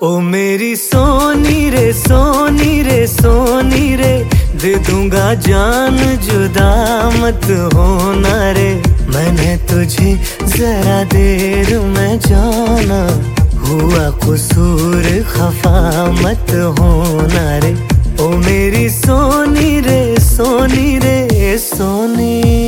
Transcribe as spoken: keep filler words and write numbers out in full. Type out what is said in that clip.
ओ मेरी सोनी रे सोनी रे सोनी रे, दे दूंगा जान जुदा मत होना रे। मैंने तुझे जरा देर में जाना, हुआ कसूर खफा मत होना रे। ओ मेरी सोनी रे सोनी रे सोनी।